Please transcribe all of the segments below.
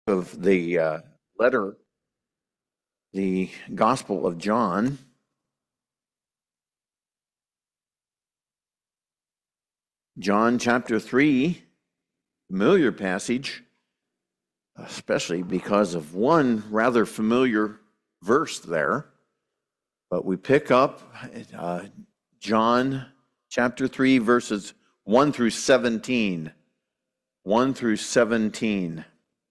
Of the letter, the Gospel of John. John chapter 3, familiar passage, especially because of one rather familiar verse there. But we pick up John chapter 3, verses 1 through 17. 1 through 17.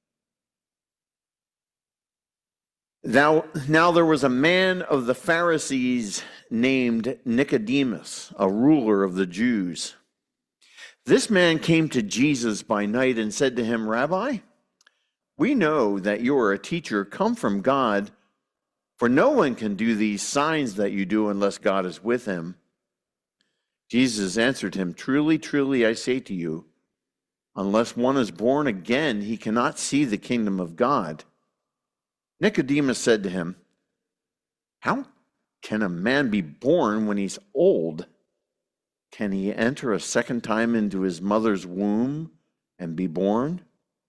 Now there was a man of the Pharisees named Nicodemus, a ruler of the Jews. This man came to Jesus by night and said to him, "Rabbi, we know that you are a teacher come from God, for no one can do these signs that you do unless God is with him." Jesus answered him, "Truly, truly, I say to you, unless one is born again, he cannot see the kingdom of God." Nicodemus said to him, "How can a man be born when he's old? Can he enter a second time into his mother's womb and be born?"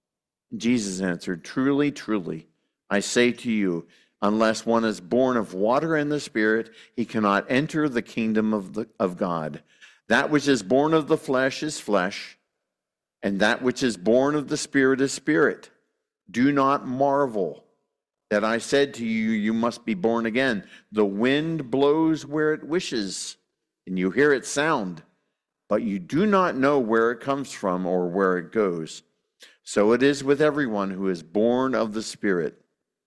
Jesus answered, "Truly, truly, I say to you, unless one is born of water and the Spirit, he cannot enter the kingdom of God. That which is born of the flesh is flesh, and that which is born of the Spirit is spirit. Do not marvel that I said to you, you must be born again. The wind blows where it wishes, and you hear its sound, but you do not know where it comes from or where it goes. So it is with everyone who is born of the Spirit."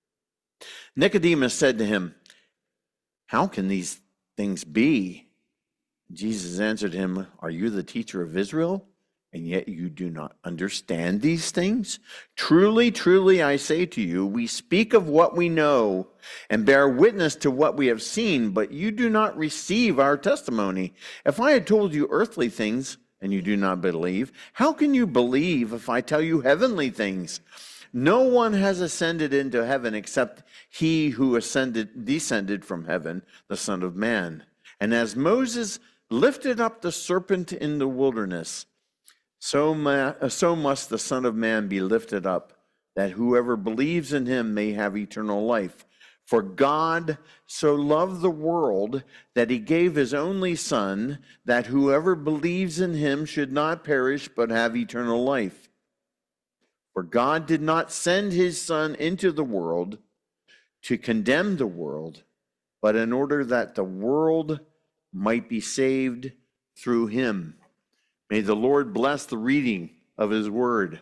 Nicodemus said to him, "How can these things be?" Jesus answered him, "Are you the teacher of Israel, and yet you do not understand these things? Truly, truly, I say to you, we speak of what we know and bear witness to what we have seen, but you do not receive our testimony. If I had told you earthly things and you do not believe, how can you believe if I tell you heavenly things? No one has ascended into heaven except he who descended from heaven, the Son of Man. And as Moses lifted up the serpent in the wilderness, so must the Son of Man be lifted up, that whoever believes in him may have eternal life. For God so loved the world that he gave his only Son, that whoever believes in him should not perish but have eternal life. For God did not send his Son into the world to condemn the world, but in order that the world might be saved through him. May the Lord bless the reading of his word.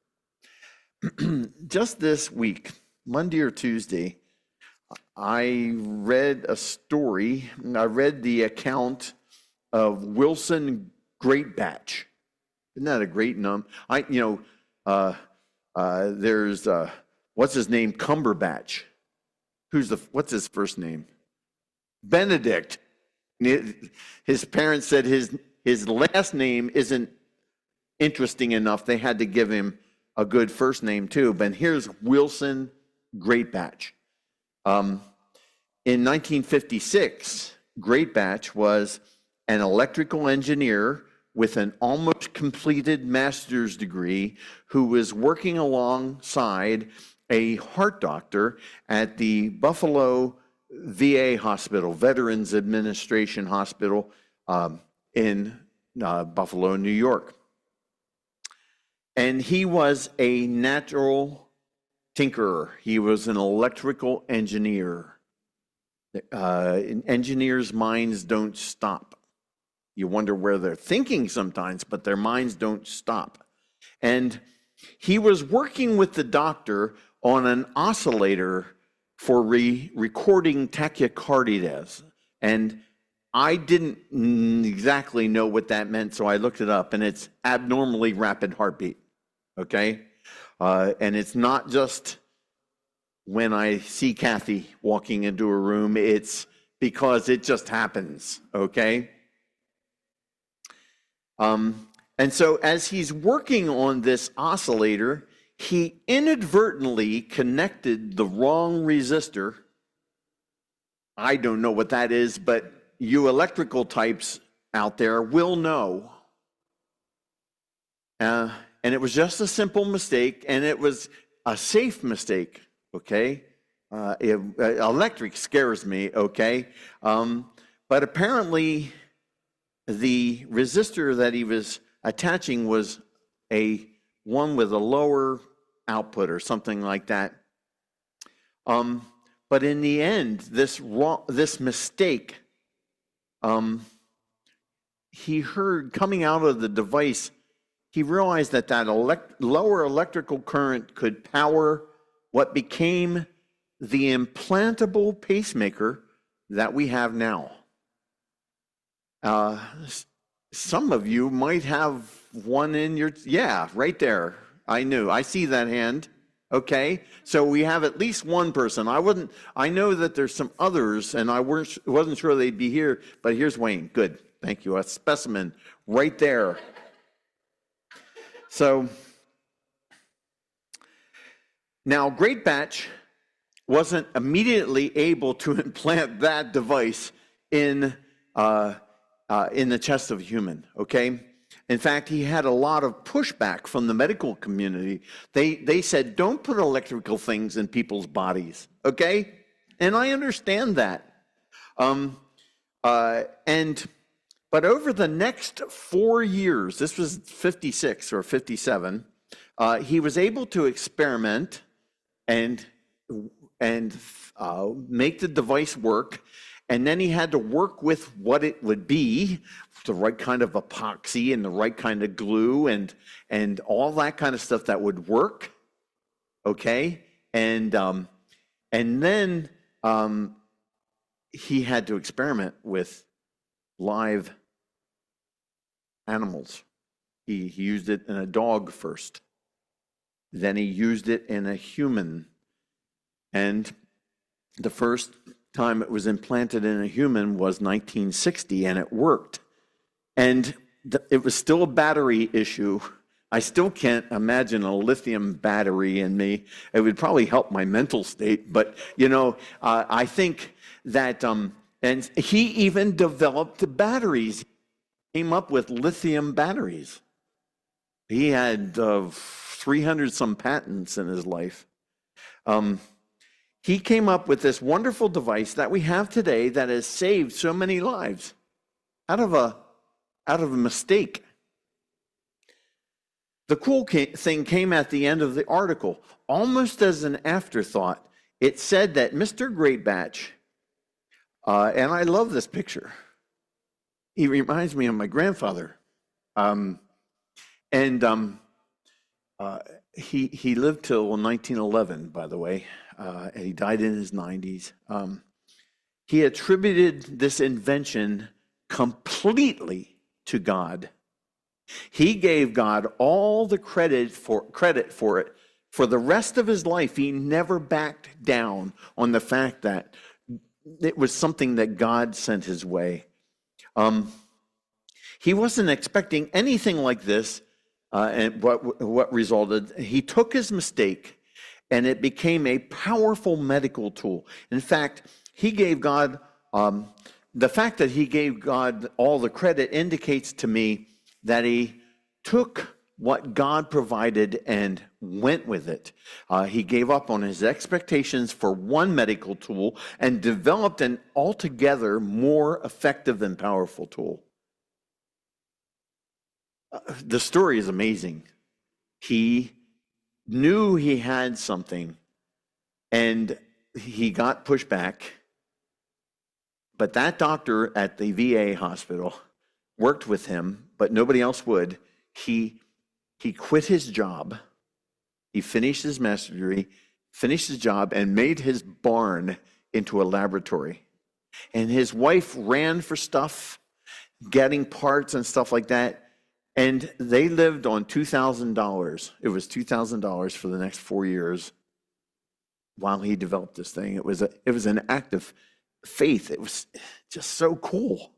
Just this week, Monday or Tuesday, I read a story. I read the account of Wilson Greatbatch. Isn't that a great name? There's what's his name? Cumberbatch. What's his first name? Benedict. His parents said his last name isn't interesting enough. They had to give him a good first name too. But here's Wilson Greatbatch. In 1956, Greatbatch was an electrical engineer with an almost completed master's degree who was working alongside a heart doctor at the Buffalo VA Hospital, Veterans Administration Hospital, in Buffalo, New York. And he was a natural tinkerer. He was an electrical engineer. Engineers' minds don't stop. You wonder where they're thinking sometimes, but their minds don't stop. And he was working with the doctor on an oscillator for recording tachycardias. And I didn't exactly know what that meant, so I looked it up, and it's abnormally rapid heartbeat, okay? And it's not just when I see Kathy walking into a room, it's because it just happens, okay? And so as he's working on this oscillator, he inadvertently connected the wrong resistor. I don't know what that is, but you electrical types out there will know. And it was just a simple mistake, and it was a safe mistake, okay? Electric scares me, okay? But apparently the resistor that he was attaching was one with a lower output or something like that. But in the end, this mistake, he heard coming out of the device, he realized that lower electrical current could power what became the implantable pacemaker that we have now. Some of you might have one in your, yeah, right there. I see that hand. Okay, so we have at least one person. I know that there's some others, and I wasn't sure they'd be here, but here's Wayne. Good, thank you. A specimen right there. So now Greatbatch wasn't immediately able to implant that device in the chest of a human, okay? In fact, he had a lot of pushback from the medical community. They said, don't put electrical things in people's bodies, okay? And I understand that. But over the next 4 years, this was 56 or 57, he was able to experiment and make the device work. And then he had to work with what it would be, the right kind of epoxy and the right kind of glue and all that kind of stuff that would work, okay? And then he had to experiment with live animals. He used it in a dog first. Then he used it in a human. And the first time it was implanted in a human was 1960, and it worked. And it was still a battery issue. I still can't imagine a lithium battery in me. It would probably help my mental state, but I think that, and he even developed batteries. He came up with lithium batteries. He had 300 some patents in his life. He came up with this wonderful device that we have today that has saved so many lives out of a mistake. The cool thing came at the end of the article, almost as an afterthought. It said that Mr. Greatbatch, and I love this picture. He reminds me of my grandfather. He lived till 1911, by the way. And he died in his 90s. He attributed this invention completely to God. He gave God all the credit for it. For the rest of his life, he never backed down on the fact that it was something that God sent his way. He wasn't expecting anything like this, and what resulted. He took his mistake, and it became a powerful medical tool. In fact, he gave God, the fact that he gave God all the credit indicates to me that he took what God provided and went with it. He gave up on his expectations for one medical tool and developed an altogether more effective and powerful tool. The story is amazing. He knew he had something, and he got pushed back. But that doctor at the VA hospital worked with him, but nobody else would. He quit his job. He finished his master's degree, finished his job, and made his barn into a laboratory. And his wife ran for stuff, getting parts and stuff like that. And they lived on $2,000. It was $2,000 for the next 4 years while he developed this thing. It was an act of faith. It was just so cool.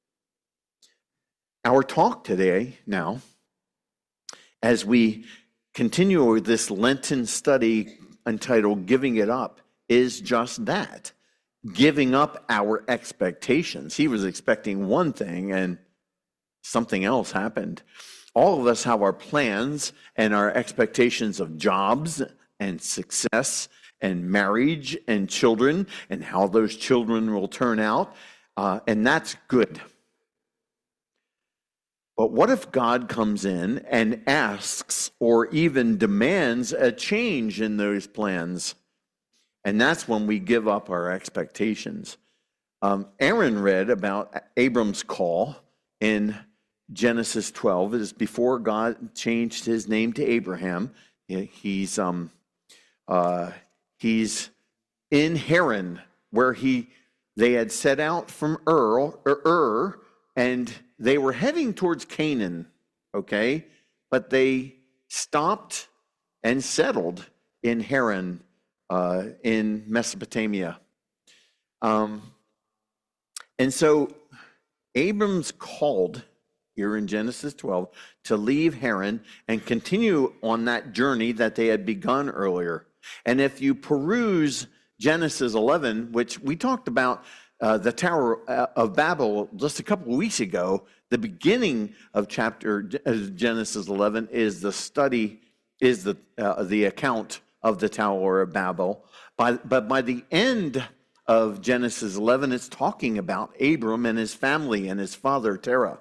Our talk today now, as we continue with this Lenten study entitled Giving It Up, is just that. Giving up our expectations. He was expecting one thing, and something else happened. All of us have our plans and our expectations of jobs and success and marriage and children and how those children will turn out. And that's good. But what if God comes in and asks or even demands a change in those plans? And that's when we give up our expectations. Aaron read about Abram's call in Genesis 12. It is before God changed his name to Abraham. He's in Haran, where they had set out from Ur, and they were heading towards Canaan, okay? But they stopped and settled in Haran, in Mesopotamia. And so Abram's called here in Genesis 12 to leave Haran and continue on that journey that they had begun earlier. And if you peruse Genesis 11, which we talked about the Tower of Babel just a couple of weeks ago, the beginning of chapter Genesis 11 is the account of the Tower of Babel. But by the end of Genesis 11, it's talking about Abram and his family and his father Terah.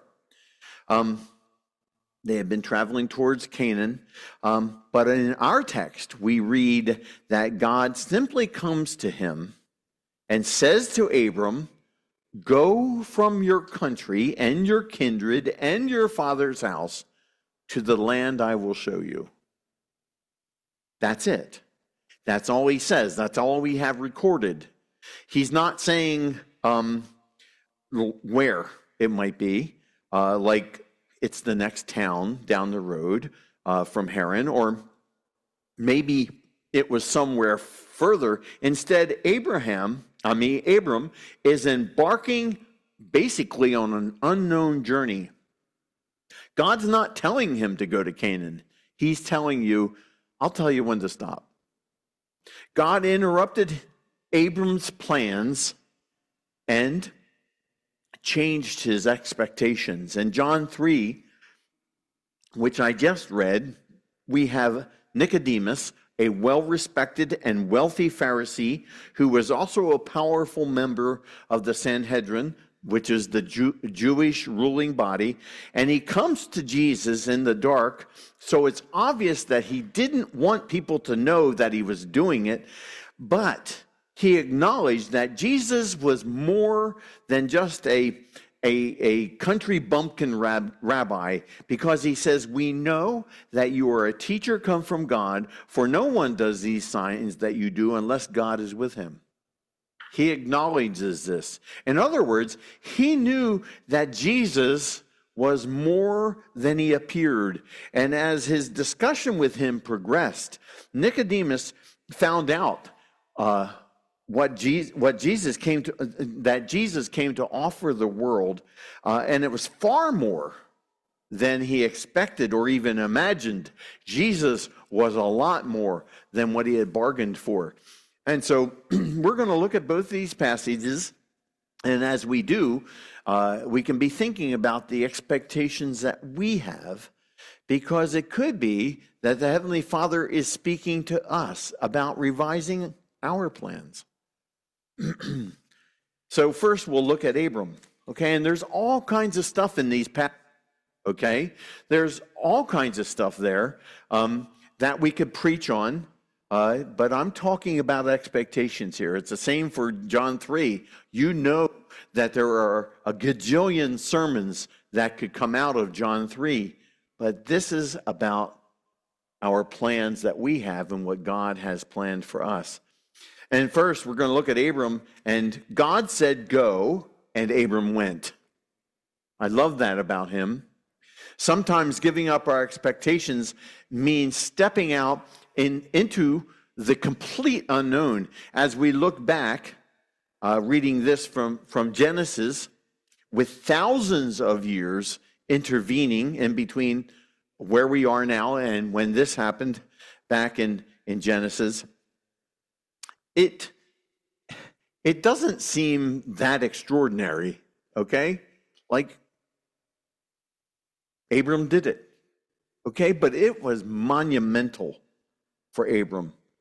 They had been traveling towards Canaan, but in our text, we read that God simply comes to him and says to Abram, "Go from your country and your kindred and your father's house to the land I will show you." That's it. That's all he says. That's all we have recorded. He's not saying where it might be, like it's the next town down the road from Haran, or maybe it was somewhere further. Instead, Abram is embarking basically on an unknown journey. God's not telling him to go to Canaan. He's telling you, "I'll tell you when to stop." God interrupted Abram's plans and changed his expectations. In John 3, which I just read, we have Nicodemus, a well-respected and wealthy Pharisee who was also a powerful member of the Sanhedrin, which is the Jewish ruling body, and he comes to Jesus in the dark, so it's obvious that he didn't want people to know that he was doing it, but he acknowledged that Jesus was more than just a country bumpkin rabbi, because he says, "We know that you are a teacher come from God, for no one does these signs that you do unless God is with him." He acknowledges this. In other words, he knew that Jesus was more than he appeared. And as his discussion with him progressed, Nicodemus found out that Jesus came to offer the world, and it was far more than he expected or even imagined. Jesus was a lot more than what he had bargained for. And so we're going to look at both these passages, and as we do, we can be thinking about the expectations that we have, because it could be that the Heavenly Father is speaking to us about revising our plans. So first we'll look at Abram, okay? And there's all kinds of stuff in these passages, okay? There's all kinds of stuff there that we could preach on, but I'm talking about expectations here. It's the same for John 3. You know that there are a gajillion sermons that could come out of John 3, but this is about our plans that we have and what God has planned for us. And first, we're going to look at Abram, and God said, "Go," and Abram went. I love that about him. Sometimes giving up our expectations means stepping out into the complete unknown. As we look back, reading this from Genesis, with thousands of years intervening in between where we are now and when this happened back in Genesis, it doesn't seem that extraordinary, okay? Like, Abram did it, okay? But it was monumental for Abram.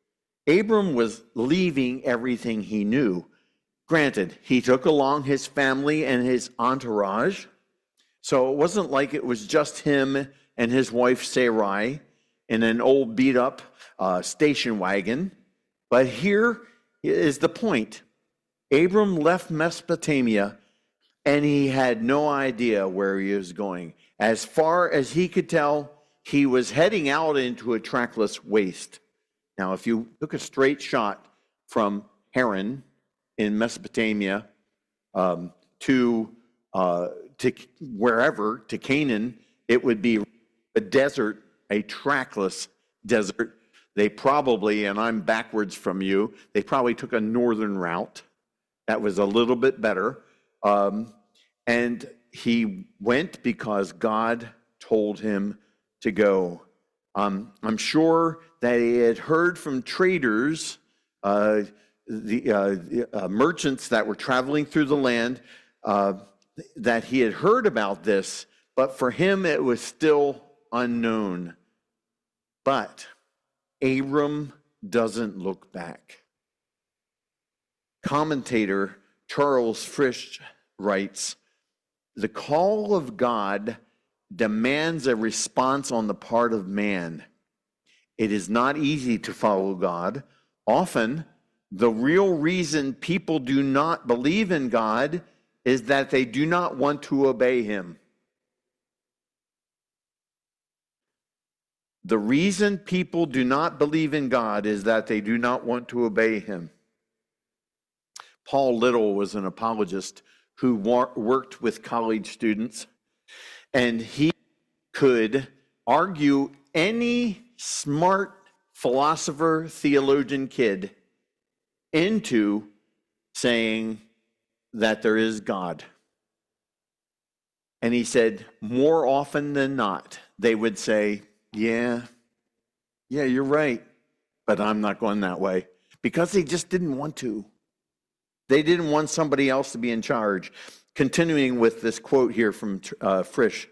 Abram was leaving everything he knew. Granted, he took along his family and his entourage, so it wasn't like it was just him and his wife Sarai in an old beat-up station wagon. But here is the point. Abram left Mesopotamia, and he had no idea where he was going. As far as he could tell, he was heading out into a trackless waste. Now, if you took a straight shot from Haran in Mesopotamia to wherever, to Canaan, it would be a desert, a trackless desert. They probably, and I'm backwards from you, they probably took a northern route. That was a little bit better. And he went because God told him to go. I'm sure that he had heard from traders, the merchants that were traveling through the land, that he had heard about this, but for him it was still unknown. But Abram doesn't look back. Commentator Charles Frisch writes, "The call of God demands a response on the part of man. It is not easy to follow God. Often, the real reason people do not believe in God is that they do not want to obey him." The reason people do not believe in God is that they do not want to obey him. Paul Little was an apologist who worked with college students, and he could argue any smart philosopher, theologian kid into saying that there is God. And he said, more often than not, they would say, yeah, you're right, but I'm not going that way, because they just didn't want to. They didn't want somebody else to be in charge. Continuing with this quote here from Frisch,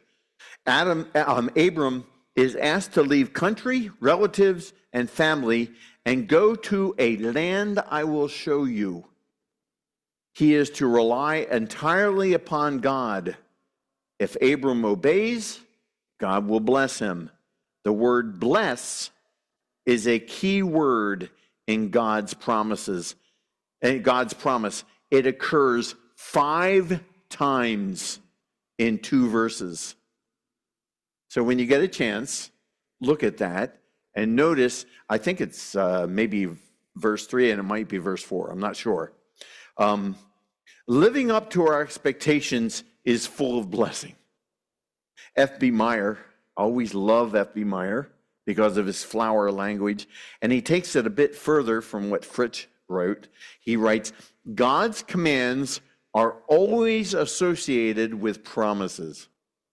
Abram is asked to leave country, relatives, and family and go to a land I will show you. He is to rely entirely upon God. If Abram obeys, God will bless him. The word bless is a key word in God's promises. And God's promise, it occurs 5 times in 2 verses. So when you get a chance, look at that and notice, I think it's maybe verse 3 and it might be verse 4, I'm not sure. Living up to our expectations is full of blessing. F.B. Meyer, always love F.B. Meyer because of his flower language, and he takes it a bit further from what Fritz wrote. He writes, God's commands are always associated with promises.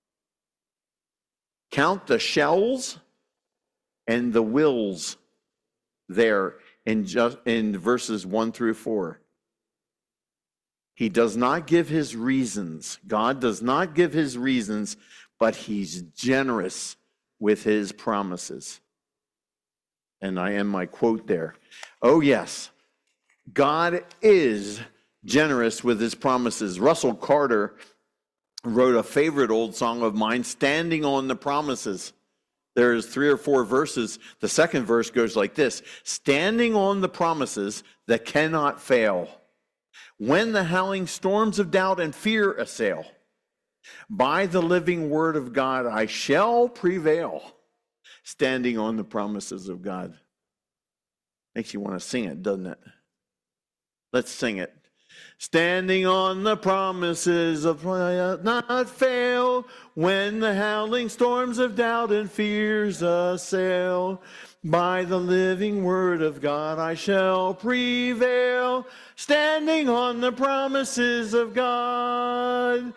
Count the shells and the wills there in verses 1 through 4. He does not give his reasons. God does not give his reasons, but he's generous with his promises. And I end my quote there. Oh, yes, God is generous with his promises. Russell Carter wrote a favorite old song of mine, Standing on the Promises. There's 3 or 4 verses. The second verse goes like this: standing on the promises that cannot fail. When the howling storms of doubt and fear assail, by the living word of God I shall prevail. Standing on the promises of God. Makes you want to sing it, doesn't it? Let's sing it. Standing on the promises of not fail, when the howling storms of doubt and fears assail. By the living word of God I shall prevail. Standing on the promises of God.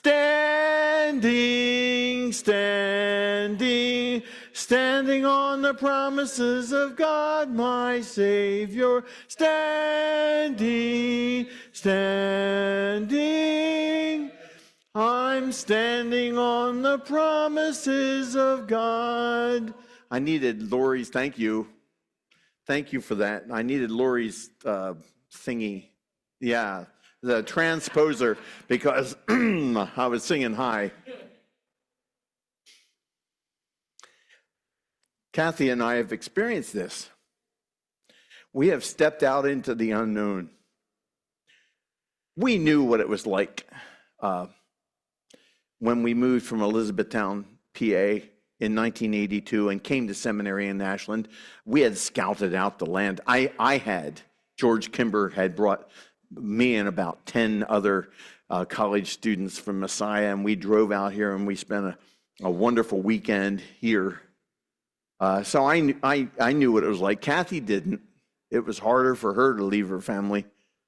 Standing, standing, standing on the promises of God, my Savior. Standing, standing, I'm standing on the promises of God. I needed Lori's thank you Thank you for that. I needed Lori's thingy. Yeah, the transposer, because I was singing high. Kathy and I have experienced this. We have stepped out into the unknown. We knew what it was like when we moved from Elizabethtown, PA in 1982 and came to seminary in Ashland. We had scouted out the land. George Kimber had brought me and about 10 other college students from Messiah, and we drove out here and we spent a wonderful weekend here. So I knew what it was like. Kathy didn't. It was harder for her to leave her family.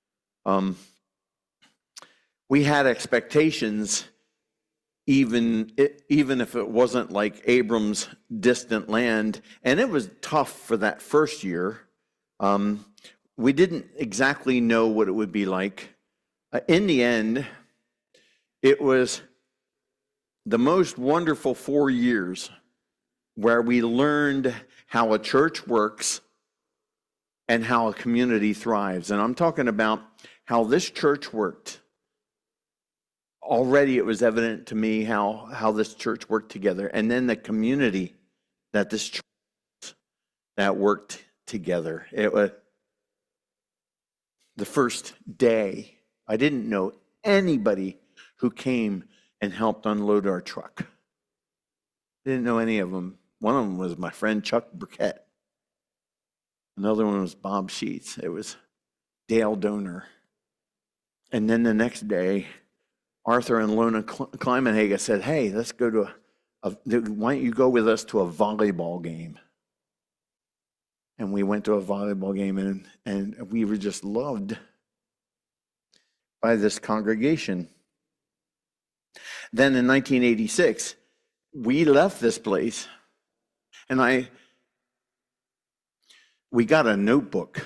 We had expectations, even if it wasn't like Abram's distant land, and it was tough for that first year. We didn't exactly know what it would be like. In the end, it was the most wonderful 4 years where we learned how a church works and how a community thrives. And I'm talking about how this church worked. Already it was evident to me how this church worked together. And then the community that this church that worked together. It was the first day. I didn't know anybody who came and helped unload our truck. Didn't know any of them. One of them was my friend Chuck Burkett. Another one was Bob Sheets. It was Dale Donor. And then the next day, Arthur and Lona Kleimenhagen said, hey, let's go to why don't you go with us to a volleyball game? And we went to a volleyball game, and we were just loved by this congregation. Then in 1986, we left this place, and we got a notebook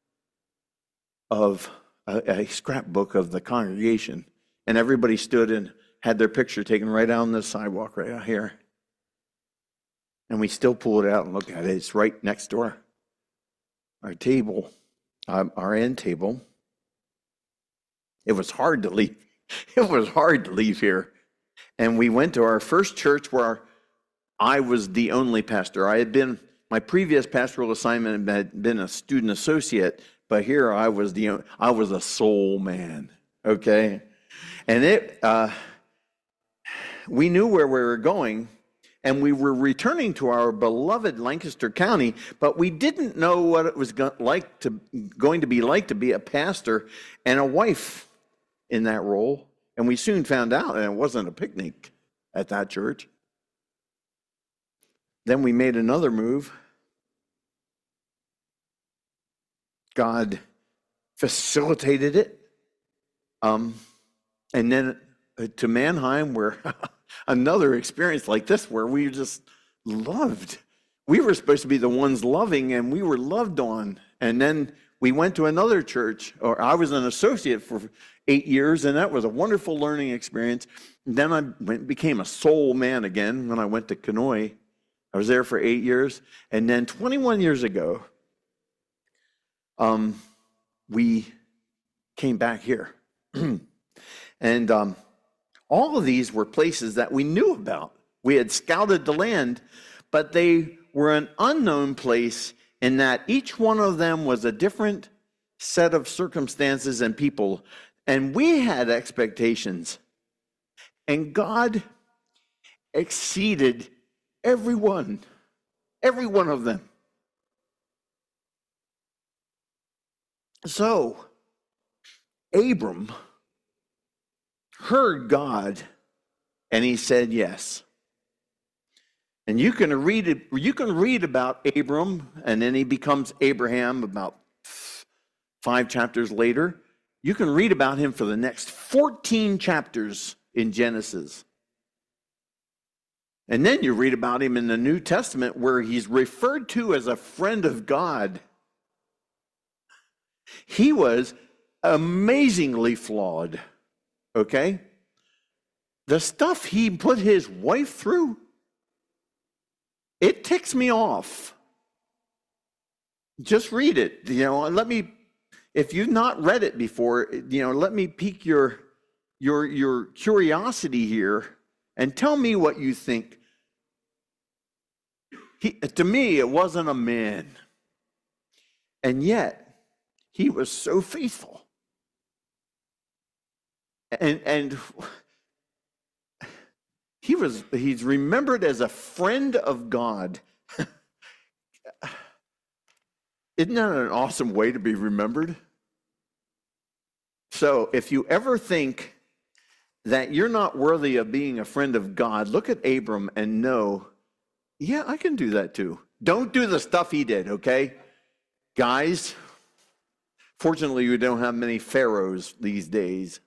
of a scrapbook of the congregation, and everybody stood and had their picture taken right out on the sidewalk right out here. And we still pull it out and look at it. It's right next to our table, our end table. It was hard to leave. It was hard to leave here. And we went to our first church where I was the only pastor. My previous pastoral assignment had been a student associate, but here I was a soul man. Okay, and we knew where we were going, and we were returning to our beloved Lancaster County, but we didn't know what it was going to be like to be a pastor and a wife in that role. And we soon found out, and it wasn't a picnic at that church. Then we made another move. God facilitated it. And then to Mannheim, where another experience like this, where we just loved. We were supposed to be the ones loving, and we were loved on. And then we went to another church, or I was an associate for 8 years, and that was a wonderful learning experience. And then I became a soul man again when I went to Kenoi. I was there for 8 years. And then 21 years ago, we came back here. And all of these were places that we knew about. We had scouted the land, but they were an unknown place in that each one of them was a different set of circumstances and people. And we had expectations. And God exceeded every one of them. So, Abram heard God, and he said yes. And you can read about Abram, and then he becomes Abraham about 5 chapters later. You can read about him for the next 14 chapters in Genesis. And then you read about him in the New Testament, where he's referred to as a friend of God. He was amazingly flawed, okay? The stuff he put his wife through, it ticks me off. Just read it. If you've not read it before, let me pique your curiosity here and tell me what you think. To me, it wasn't a man. And yet, he was so faithful. And he's remembered as a friend of God. Isn't that an awesome way to be remembered? So if you ever think that you're not worthy of being a friend of God, look at Abram and know, yeah, I can do that too. Don't do the stuff he did, okay? Guys, fortunately, we don't have many pharaohs these days.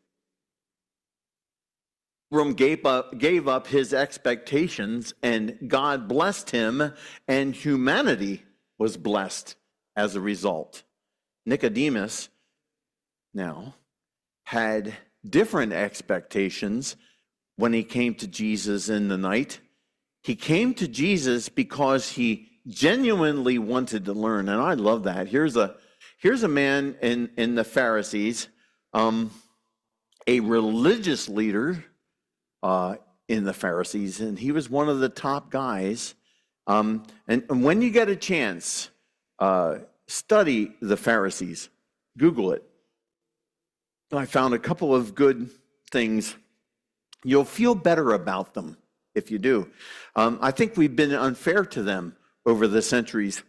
Abram gave up his expectations, and God blessed him, and humanity was blessed as a result. Nicodemus now had different expectations when he came to Jesus in the night. He came to Jesus because he genuinely wanted to learn, and I love that. Here's a man in the Pharisees, a religious leader in the Pharisees, and he was one of the top guys. And when you get a chance, study the Pharisees. Google it. I found a couple of good things. You'll feel better about them if you do. I think we've been unfair to them over the centuries.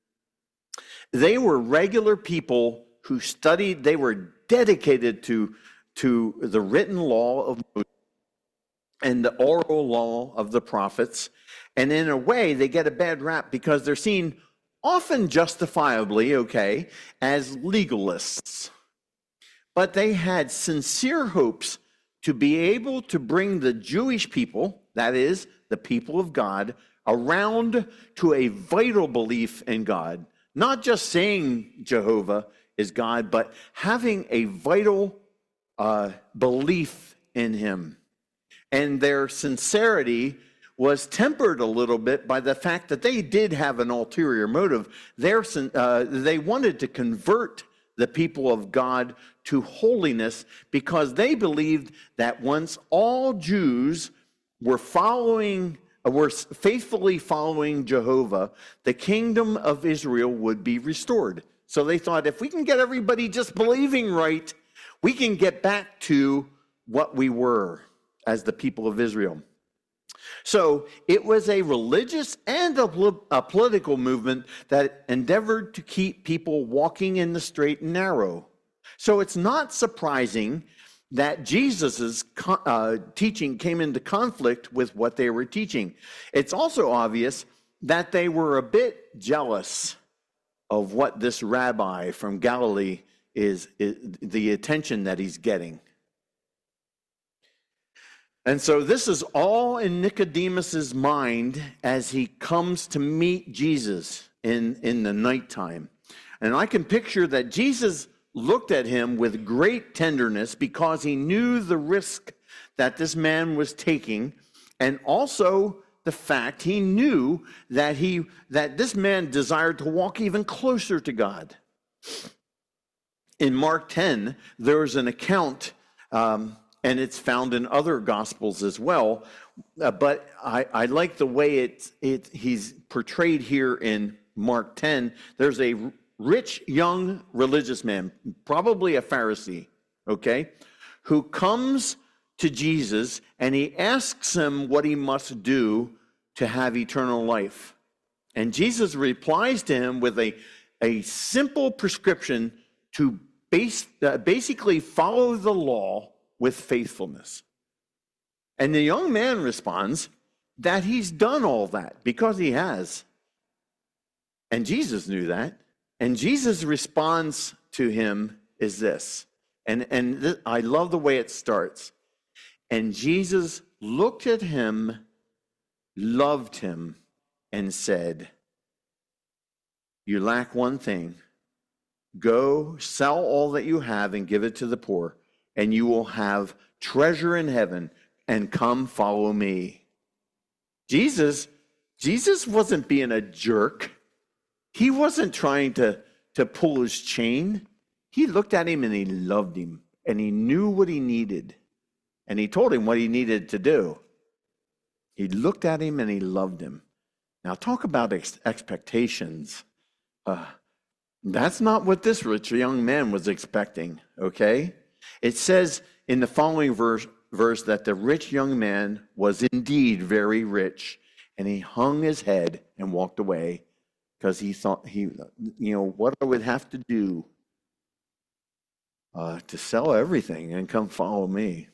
They were regular people who studied. They were dedicated to the written law of Moses and the oral law of the prophets. And in a way, they get a bad rap because they're seen, often justifiably, okay, as legalists. But they had sincere hopes to be able to bring the Jewish people, that is, the people of God, around to a vital belief in God. Not just saying Jehovah is God, but having a vital belief in him. And their sincerity was tempered a little bit by the fact that they did have an ulterior motive. They wanted to convert the people of God to holiness because they believed that once all Jews were faithfully following Jehovah, the kingdom of Israel would be restored. So they thought, if we can get everybody just believing right, we can get back to what we were as the people of Israel. So it was a religious and a political movement that endeavored to keep people walking in the straight and narrow. So it's not surprising that Jesus's teaching came into conflict with what they were teaching. It's also obvious that they were a bit jealous of what this rabbi from Galilee is the attention that he's getting. And so this is all in Nicodemus's mind as he comes to meet Jesus in the nighttime. And I can picture that Jesus looked at him with great tenderness because he knew the risk that this man was taking, and also the fact he knew that this man desired to walk even closer to God. In Mark 10, there's an account, and it's found in other Gospels as well. But I like the way he's portrayed here in Mark 10. There's a rich young religious man, probably a Pharisee, okay, who comes to Jesus and he asks him what he must do to have eternal life. And Jesus replies to him with a simple prescription to basically follow the law with faithfulness. And the young man responds that he's done all that because he has. And Jesus knew that. And Jesus' response to him is this. I love the way it starts. And Jesus looked at him, loved him, and said, "You lack one thing. Go, sell all that you have and give it to the poor, and you will have treasure in heaven, and come follow me." Jesus wasn't being a jerk. He wasn't trying to pull his chain. He looked at him and he loved him, and he knew what he needed, and he told him what he needed to do. He looked at him and he loved him. Now, talk about expectations. That's not what this rich young man was expecting, okay? It says in the following verse that the rich young man was indeed very rich, and he hung his head and walked away because he thought what I would have to do to sell everything and come follow me.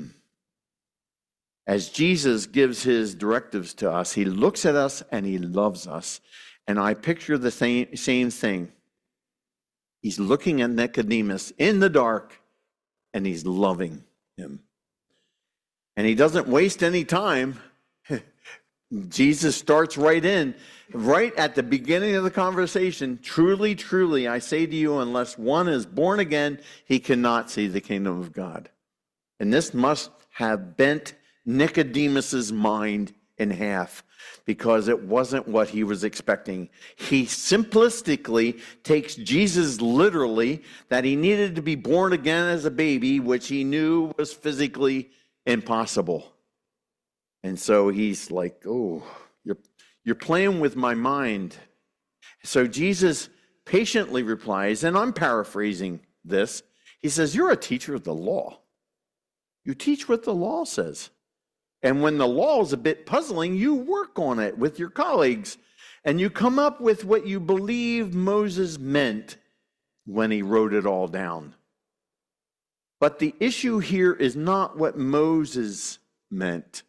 As Jesus gives his directives to us, he looks at us and he loves us. And I picture the same thing. He's looking at Nicodemus in the dark, and he's loving him. And he doesn't waste any time. Jesus starts right at the beginning of the conversation. Truly, truly, I say to you, unless one is born again, he cannot see the kingdom of God. And this must have bent Nicodemus's mind in half, because it wasn't what he was expecting. He simplistically takes Jesus literally, that he needed to be born again as a baby, which he knew was physically impossible. And so he's like, oh, you're playing with my mind. So Jesus patiently replies, and I'm paraphrasing this. He says, you're a teacher of the law. You teach what the law says. And when the law is a bit puzzling, you work on it with your colleagues, and you come up with what you believe Moses meant when he wrote it all down. But the issue here is not what Moses meant.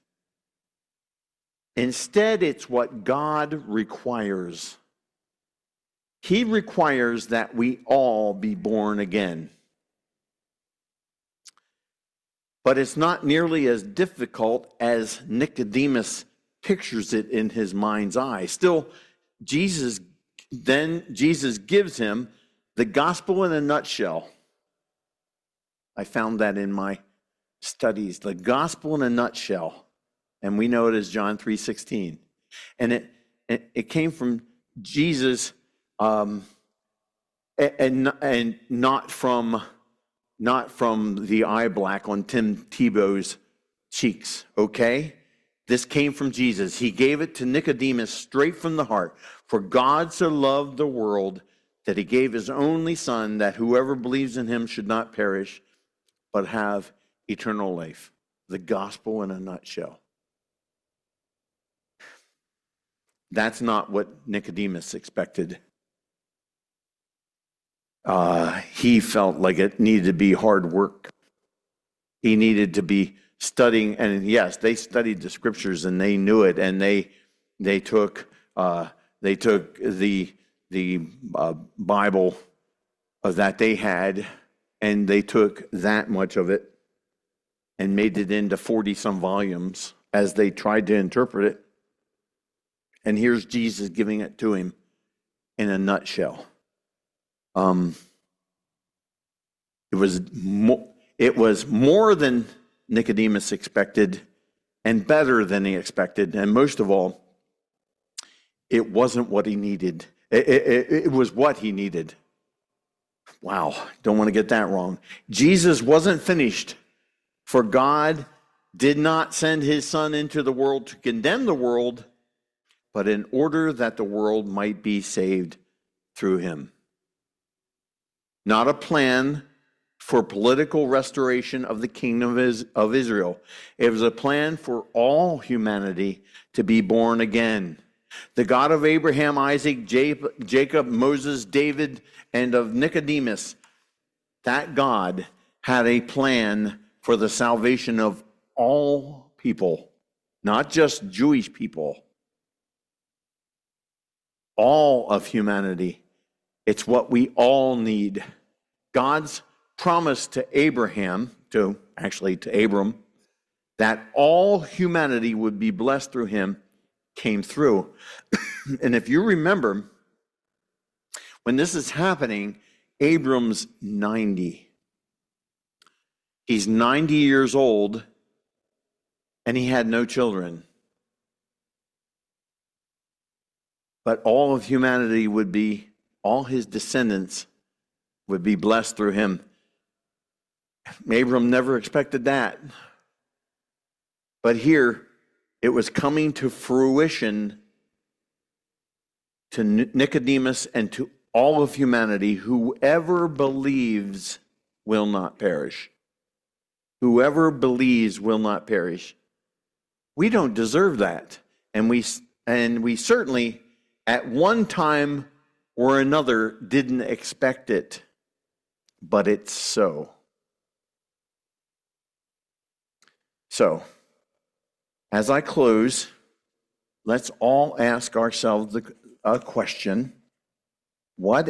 Instead, it's what God requires. He requires that we all be born again. But it's not nearly as difficult as Nicodemus pictures it in his mind's eye. Still, Jesus gives him the gospel in a nutshell. I found that in my studies, the gospel in a nutshell. And we know it as John 3:16. And it came from Jesus, and not from the eye black on Tim Tebow's cheeks, okay? This came from Jesus. He gave it to Nicodemus straight from the heart. For God so loved the world that he gave his only son, that whoever believes in him should not perish, but have eternal life. The gospel in a nutshell. That's not what Nicodemus expected. He felt like it needed to be hard work. He needed to be studying, and yes, they studied the scriptures and they knew it, and they took the Bible that they had, and they took that much of it and made it into 40 some volumes as they tried to interpret it. And here's Jesus giving it to him in a nutshell. It was more than Nicodemus expected, and better than he expected. And most of all, it wasn't what he needed. It was what he needed. Wow, don't want to get that wrong. Jesus wasn't finished, for God did not send his son into the world to condemn the world, but in order that the world might be saved through him. Not a plan for political restoration of the kingdom of Israel. It was a plan for all humanity to be born again. The God of Abraham, Isaac, Jacob, Moses, David, and of Nicodemus, that God had a plan for the salvation of all people, not just Jewish people. All of humanity. It's what we all need. God's promise to Abram, that all humanity would be blessed through him, came through. And if you remember, when this is happening, Abram's 90. He's 90 years old, and he had no children. but all of humanity would be, all his descendants would be blessed through him. Abram never expected that. But here, it was coming to fruition to Nicodemus and to all of humanity. Whoever believes will not perish. Whoever believes will not perish. We don't deserve that. And we certainly, at one time or another, didn't expect it. But it's so. So, as I close, let's all ask ourselves a question. What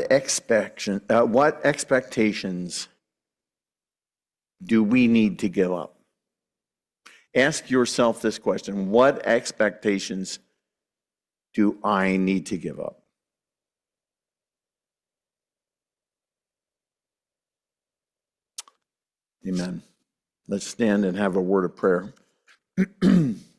expectations do we need to give up? Ask yourself this question. What expectations do I need to give up? Amen. Let's stand and have a word of prayer.